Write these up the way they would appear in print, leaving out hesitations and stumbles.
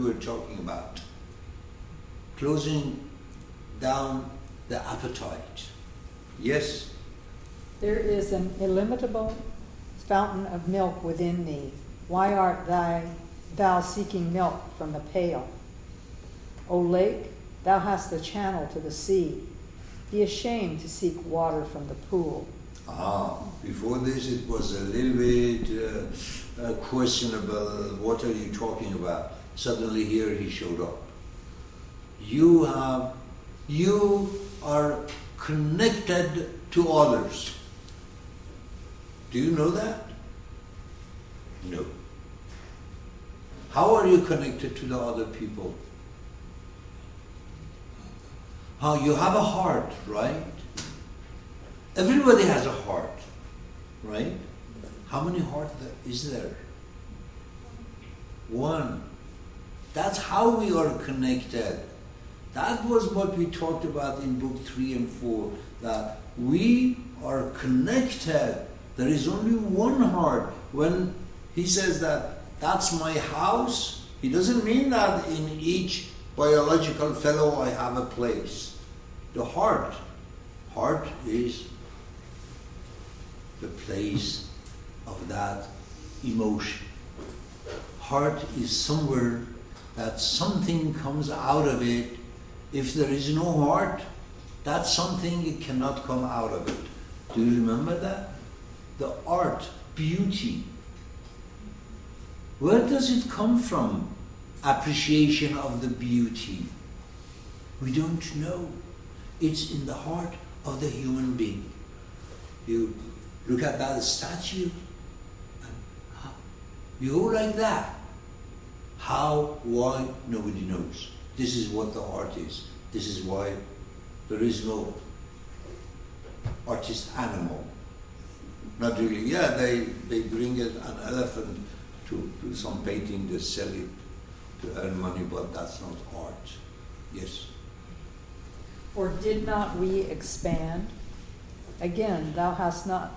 we're talking about. Closing down the appetite. Yes? There is an illimitable fountain of milk within thee. Why art thou seeking milk from the pail? O lake, thou hast the channel to the sea. Be ashamed to seek water from the pool. Before this it was a little bit questionable. What are you talking about? Suddenly here he showed up. You are connected to others. Do you know that? No. How are you connected to the other people? You have a heart, right? Everybody has a heart, right? How many hearts is there? One. That's how we are connected. That was what we talked about in book 3 and 4, that we are connected. There is only one heart. When he says that that's my house, he doesn't mean that in each biological fellow I have a place. The heart is the place of that emotion. Heart is somewhere that something comes out of it. If there is no heart, that something it cannot come out of it. Do you remember that? The art, beauty. Where does it come from? Appreciation of the beauty. We don't know. It's in the heart of the human being. You look at that statue, and you go like that. How, why, nobody knows. This is what the art is. This is why there is no artist animal. Not really. Yeah, they bring an elephant to do some painting, they sell it to earn money, but that's not art. Yes. Or did not we expand? Again, hast not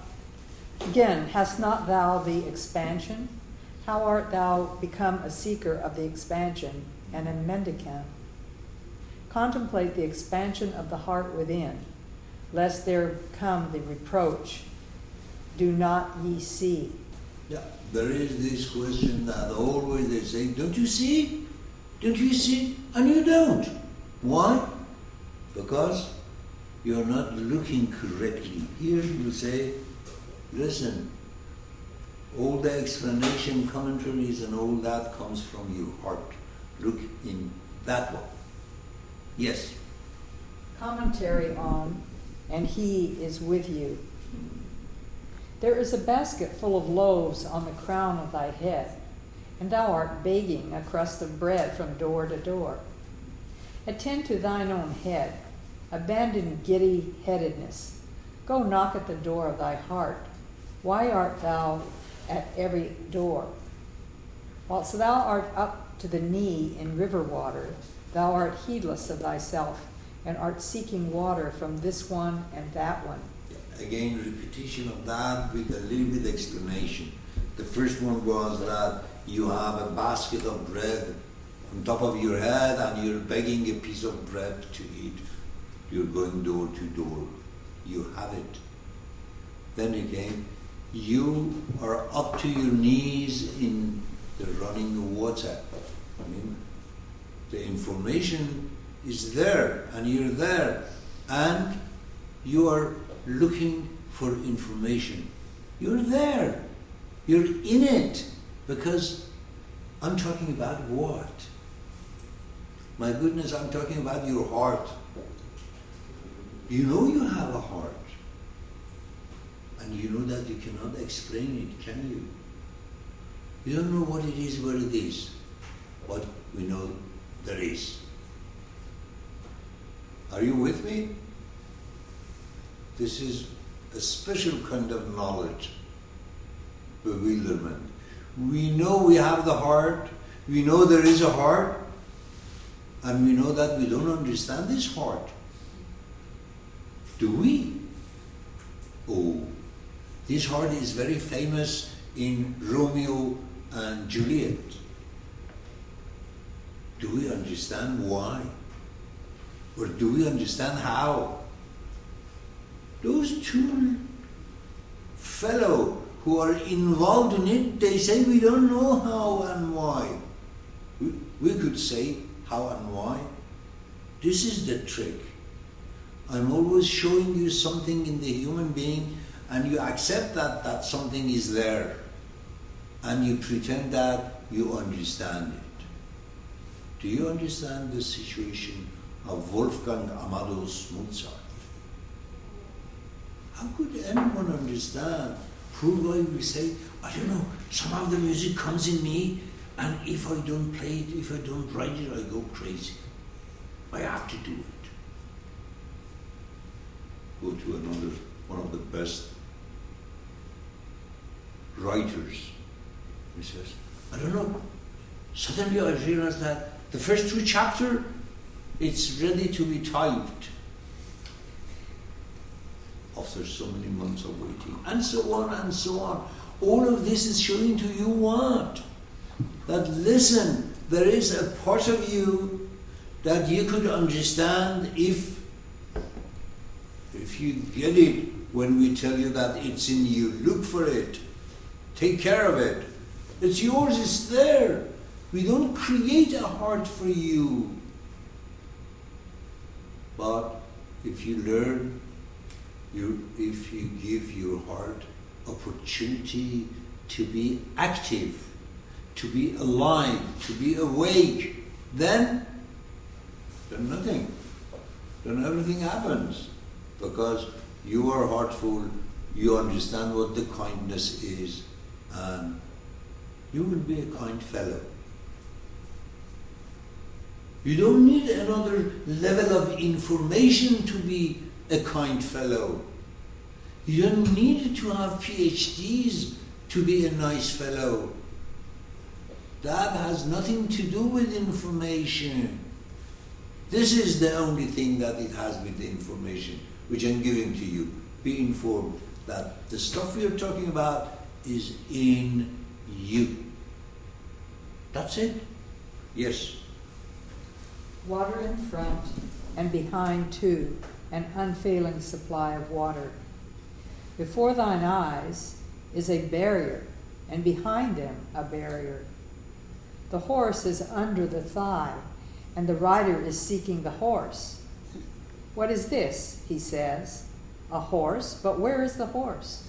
thou the expansion? How art thou become a seeker of the expansion and a mendicant? Contemplate the expansion of the heart within, lest there come the reproach, do not ye see? Yeah, there is this question that always they say, don't you see? Don't you see? And you don't. Why? Because you're not looking correctly. Here you say, listen, all the explanation, commentaries and all that comes from your heart. Look in that one. Yes. Commentary on, and he is with you. There is a basket full of loaves on the crown of thy head, and thou art begging a crust of bread from door to door. Attend to thine own head. Abandon giddy-headedness. Go knock at the door of thy heart. Why art thou at every door? Whilst thou art up to the knee in river water, thou art heedless of thyself, and art seeking water from this one and that one. Again, repetition of that with a little bit explanation. The first one was that you have a basket of bread on top of your head and you're begging a piece of bread to eat. You're going door to door. You have it. Then again, you are up to your knees in the running water. I mean, the information is there and you're there and you are looking for information. You're there. You're in it. Because I'm talking about what? My goodness, I'm talking about your heart. You know you have a heart. And you know that you cannot explain it, can you? You don't know what it is, where it is. But we know there is. Are you with me? This is a special kind of knowledge, bewilderment. We know we have the heart, we know there is a heart, and we know that we don't understand this heart. Do we? Oh, this heart is very famous in Romeo and Juliet. Do we understand why? Or do we understand how? Those two fellow who are involved in it, they say we don't know how and why. We could say how and why. This is the trick. I'm always showing you something in the human being, and you accept that something is there, and you pretend that you understand it. Do you understand the situation of Wolfgang Amadeus Mozart? How could anyone understand? Poor guy will say, I don't know, some of the music comes in me, and if I don't play it, if I don't write it, I go crazy. I have to do it. Go to another, one of the best writers. He says, I don't know. Suddenly I realized that the first 2 chapters, it's ready to be typed. After so many months of waiting, and so on and so on. All of this is showing to you what? That listen, there is a part of you that you could understand if you get it when we tell you that it's in you. Look for it. Take care of it. It's yours, it's there. We don't create a heart for you. But if you learn, if you give your heart opportunity to be active, to be alive, to be awake, then nothing. Then everything happens. Because you are heartful, you understand what the kindness is, and you will be a kind fellow. You don't need another level of information to be a kind fellow. You don't need to have PhDs to be a nice fellow. That has nothing to do with information. This is the only thing that it has with the information which I'm giving to you. Be informed that the stuff we are talking about is in you. That's it. Yes. Water in front and behind too, an unfailing supply of water. Before thine eyes is a barrier, and behind them a barrier. The horse is under the thigh, and the rider is seeking the horse. What is this? He says. A horse? But where is the horse?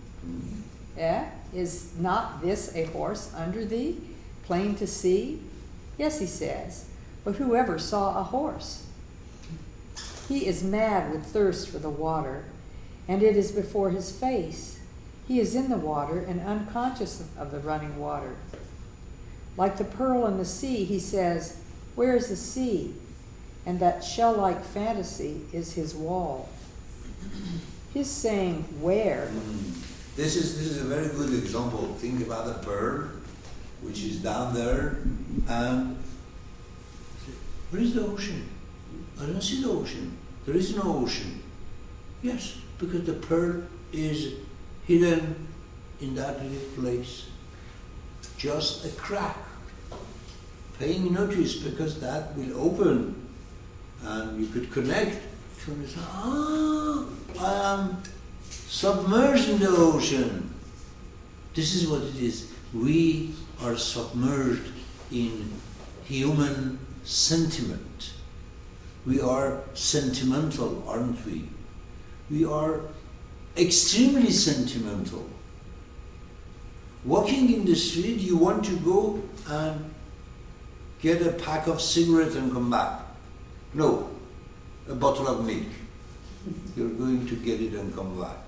Is not this a horse under thee, plain to see? Yes, he says, but whoever saw a horse? He is mad with thirst for the water, and it is before his face. He is in the water and unconscious of the running water. Like the pearl in the sea, he says, where is the sea? And that shell-like fantasy is his wall. His saying, where? This is a very good example. Think about a bird which is down there, and where is the ocean? I don't see the ocean. There is no ocean. Yes, because the pearl is hidden in that little place. Just a crack. Paying notice, because that will open and you could connect to it. I am submerged in the ocean. This is what it is. We are submerged in human sentiment. We are sentimental, aren't we? We are extremely sentimental. Walking in the street, you want to go and get a pack of cigarettes and come back. No, a bottle of milk. You're going to get it and come back.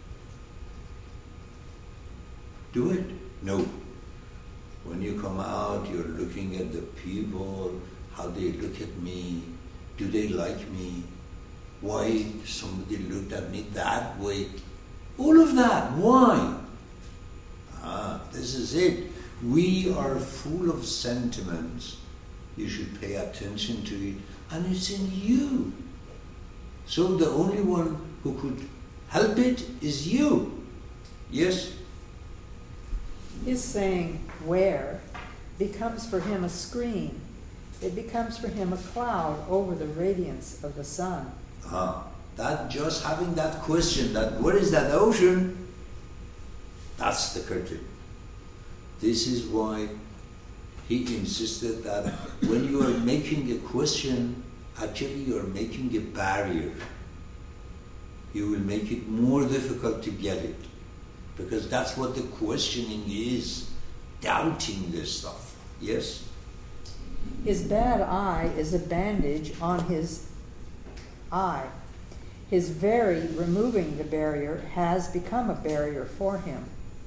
Do it? No. When you come out, you're looking at the people, how they look at me. Do they like me? Why somebody looked at me that way? All of that. Why? This is it. We are full of sentiments. You should pay attention to it. And it's in you. So the only one who could help it is you. Yes? His saying, where, becomes for him a screen, it becomes for him a cloud over the radiance of the sun. That just having that question, that what is that ocean? That's the curtain. This is why he insisted that when you are making a question, actually you are making a barrier. You will make it more difficult to get it. Because that's what the questioning is, doubting this stuff. Yes? His bad eye is a bandage on his eye. His very removing the barrier has become a barrier for him.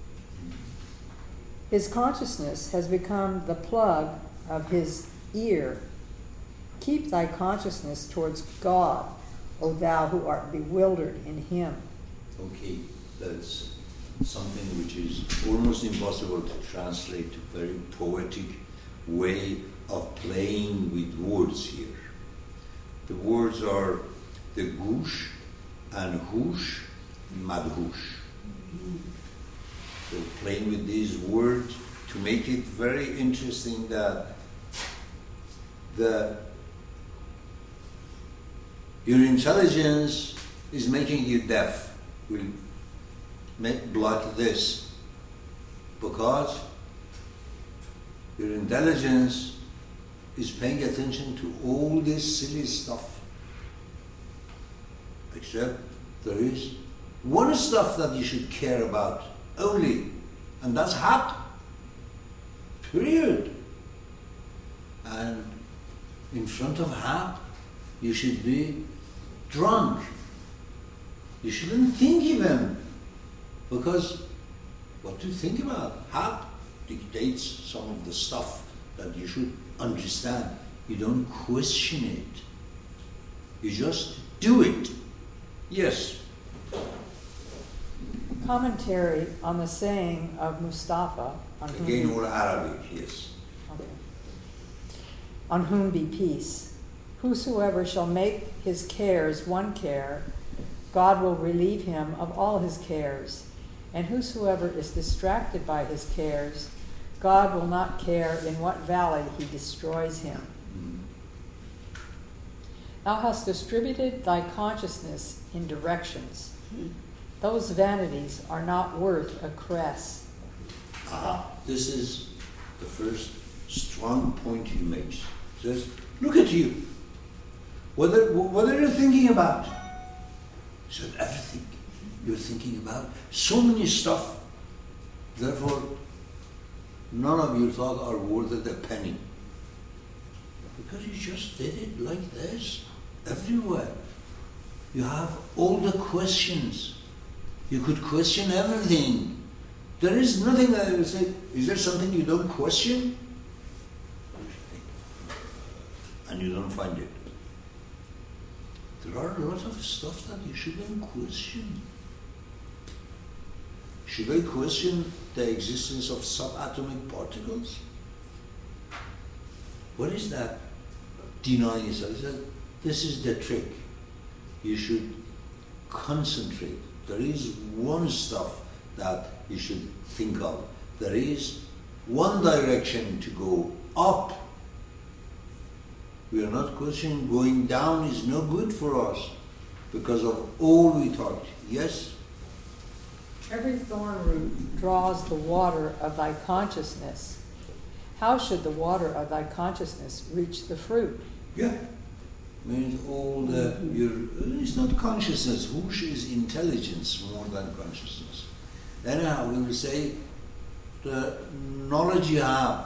His consciousness has become the plug of his ear. Keep thy consciousness towards God, O thou who art bewildered in him. Okay, that's something which is almost impossible to translate, a very poetic way of playing with words here. The words are the gush and hush and madhush. So playing with these words to make it very interesting that your intelligence is making you deaf, will block this, because your intelligence is paying attention to all this silly stuff. Except there is one stuff that you should care about only, and that's hap. Period. And in front of hap, you should be drunk. You shouldn't think even, because what to think about? Hap dictates some of the stuff that you should understand. You don't question it. You just do it. Yes. Commentary on the saying of Mustafa, Again, all Arabic, yes. Okay. On whom be peace. Whosoever shall make his cares one care, God will relieve him of all his cares. And whosoever is distracted by his cares, God will not care in what valley he destroys him. Thou hast distributed thy consciousness in directions. Those vanities are not worth a cress. This is the first strong point he makes. He says, look at you. What are you thinking about? He said, everything. You're thinking about so many stuff. Therefore, none of your thoughts are worth a penny. Because you just did it like this, everywhere. You have all the questions. You could question everything. There is nothing that I will say, is there something you don't question? And you don't find it. There are a lot of stuff that you shouldn't question. Should I question the existence of subatomic particles? What is that? Denying yourself. This is the trick. You should concentrate. There is one stuff that you should think of. There is one direction to go up. We are not questioning going down is no good for us because of all we taught. Yes? Every thorn root draws the water of thy consciousness. How should the water of thy consciousness reach the fruit? Yeah. Means all it's not consciousness. Hush is intelligence more than consciousness. Anyhow, we will say the knowledge you have,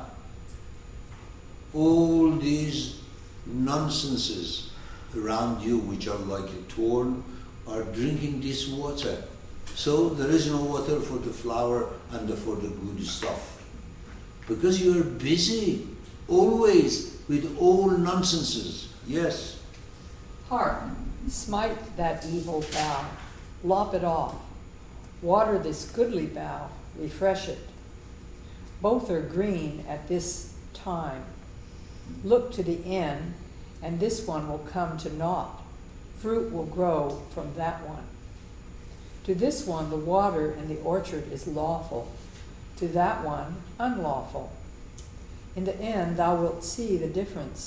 all these nonsenses around you which are like a thorn are drinking this water. So there is no water for the flower and for the good stuff. Because you are busy always with all nonsenses. Yes. Hark, smite that evil bough, lop it off. Water this goodly bough, refresh it. Both are green at this time. Look to the end, and this one will come to naught. Fruit will grow from that one. To this one the water in the orchard is lawful, to that one unlawful. In the end thou wilt see the difference.